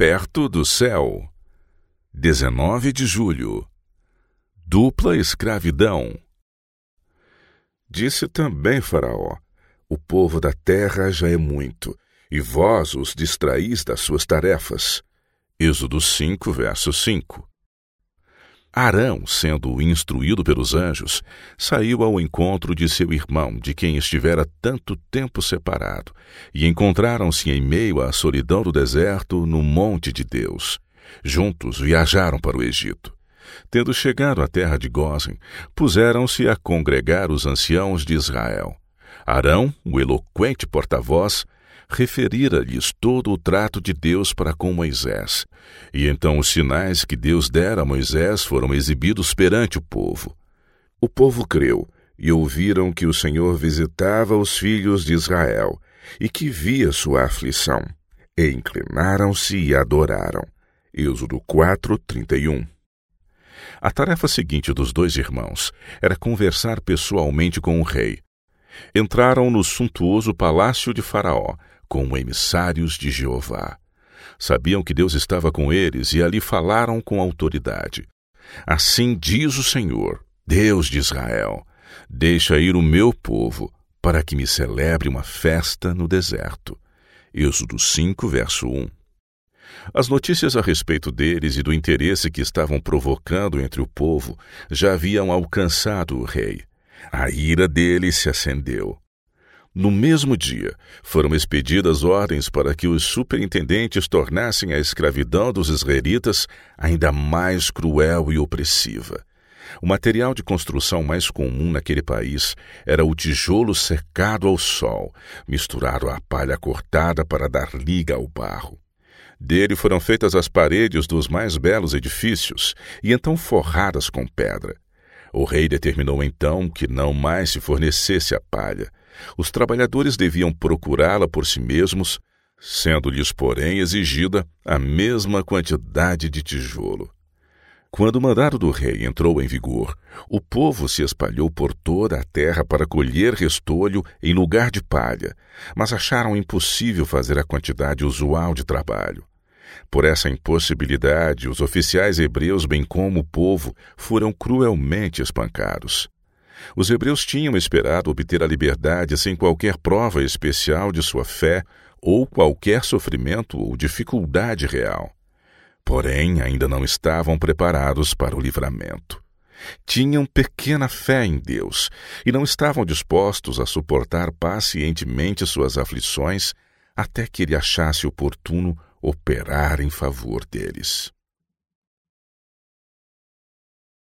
perto do céu. 19 de julho. Dupla escravidão. Disse também Faraó: o povo da terra já é muito, e vós os distraís das suas tarefas. Êxodo 5, verso 5. Arão, sendo instruído pelos anjos, saiu ao encontro de seu irmão, de quem estivera tanto tempo separado, e encontraram-se em meio à solidão do deserto, no monte de Deus. Juntos viajaram para o Egito. Tendo chegado à terra de Gósen, puseram-se a congregar os anciãos de Israel. Arão, o eloquente porta-voz, referira-lhes todo o trato de Deus para com Moisés. E então os sinais que Deus dera a Moisés foram exibidos perante o povo. O povo creu e ouviram que o Senhor visitava os filhos de Israel e que via sua aflição. E inclinaram-se e adoraram. Êxodo 4, 31. A tarefa seguinte dos dois irmãos era conversar pessoalmente com o rei. Entraram no suntuoso palácio de Faraó, como emissários de Jeová. Sabiam que Deus estava com eles e ali falaram com autoridade. Assim diz o Senhor, Deus de Israel: deixa ir o meu povo, para que me celebre uma festa no deserto. Êxodo 5, verso 1. As notícias a respeito deles e do interesse que estavam provocando entre o povo já haviam alcançado o rei. A ira dele se acendeu. No mesmo dia, foram expedidas ordens para que os superintendentes tornassem a escravidão dos israelitas ainda mais cruel e opressiva. O material de construção mais comum naquele país era o tijolo secado ao sol, misturado à palha cortada para dar liga ao barro. Dele foram feitas as paredes dos mais belos edifícios e então forradas com pedra. O rei determinou então que não mais se fornecesse a palha. Os trabalhadores deviam procurá-la por si mesmos, sendo-lhes, porém, exigida a mesma quantidade de tijolo. Quando o mandado do rei entrou em vigor, o povo se espalhou por toda a terra para colher restolho em lugar de palha, mas acharam impossível fazer a quantidade usual de trabalho. Por essa impossibilidade, os oficiais hebreus, bem como o povo, foram cruelmente espancados. Os hebreus tinham esperado obter a liberdade sem qualquer prova especial de sua fé ou qualquer sofrimento ou dificuldade real. Porém, ainda não estavam preparados para o livramento. Tinham pequena fé em Deus e não estavam dispostos a suportar pacientemente suas aflições até que ele achasse oportuno operar em favor deles.